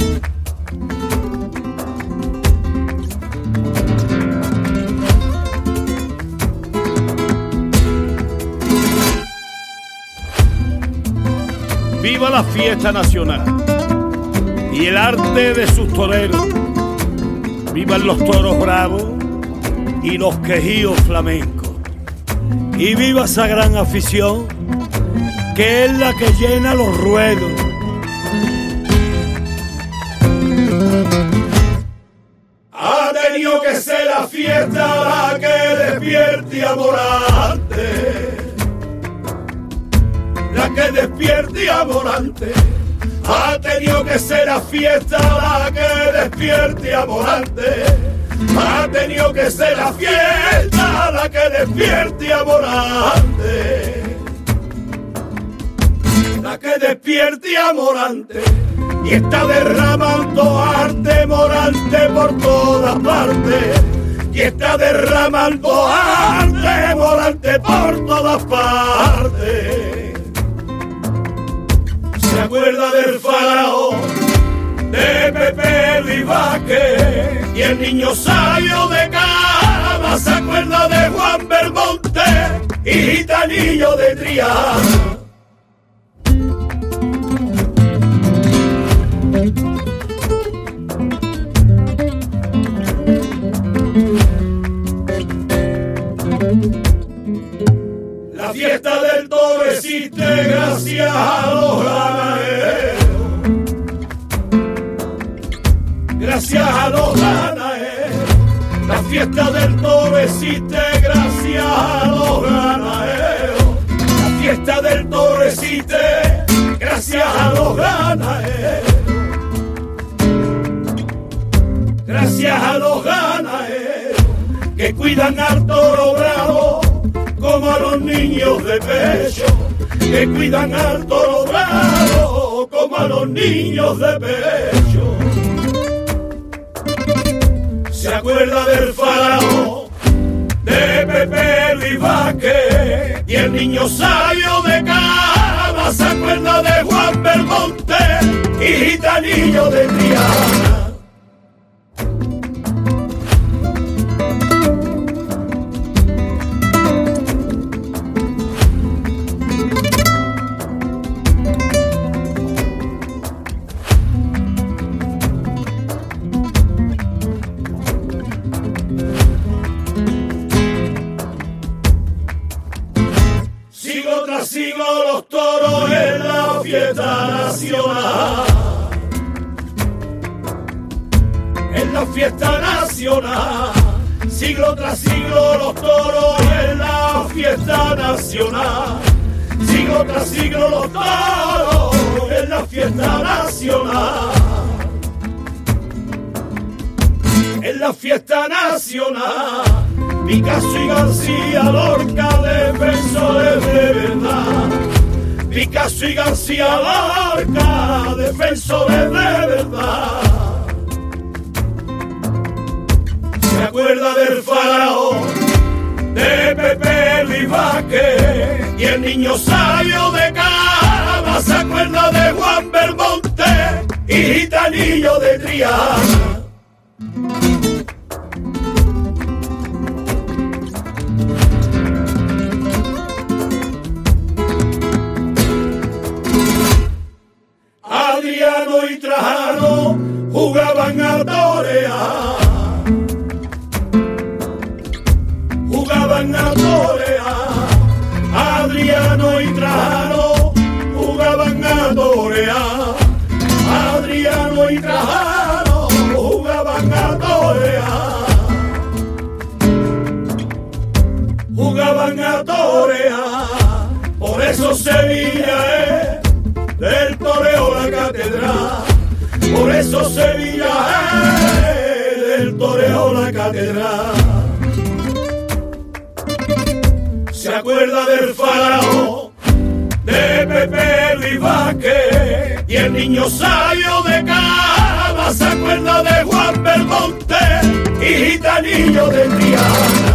Viva la fiesta nacional y el arte de sus toreros. Vivan los toros bravos y los quejíos flamencos. Y viva esa gran afición que es la que llena los ruedos. Ha tenido que ser la fiesta la que despierte a Morante, la que despierte a Morante. Ha tenido que ser la fiesta la que despierte a Morante. Ha tenido que ser la fiesta la que despierte a Morante, la que despierte a Morante. Y está derramando arte Morante por todas partes. Y está derramando arte Morante por todas partes. Se acuerda del faraón, de Pepe Luis Vázquez, y el niño sabio de Cava. Se acuerda de Juan Belmonte y Gitanillo de Triana. La fiesta del toro existe gracias a los ganaderos, gracias a los ganaderos. La fiesta del toro existe gracias a los ganaderos. La fiesta del toro existe gracias a los ganaderos, gracias a los ganaderos que cuidan al toro bravo como a los niños de pecho, que cuidan al toro bravo como a los niños de pecho. Se acuerda del faraón, de Pepe Luis Vázquez, y el niño sabio de Cava. Se acuerda de Juan Belmonte y Gitanillo de Triana. Siglo tras siglo los toros en la fiesta nacional, en la fiesta nacional. Siglo tras siglo los toros en la fiesta nacional. Siglo tras siglo los toros en la fiesta nacional, en la fiesta nacional. Picasso y García Lorca, defensores de verdad. Picasso y García Lorca, defensores de verdad. Se acuerda del faraón, de Pepe Luis Vázquez, y el niño sabio de Cava. Se acuerda de Juan Belmonte y Gitanillo de Triana. Adriano y Trajano jugaban a torear, jugaban a torear. Adriano y Trajano jugaban a torear. Adriano y Trajano jugaban a torear, jugaban a torear. Por eso Sevilla es del toreo la catedral, por eso Sevilla es del toreo la catedral. Se acuerda del faraón, de Pepe Luis Vázquez, y el niño sabio de Cava. Se acuerda de Juan Belmonte y Gitanillo de Triana.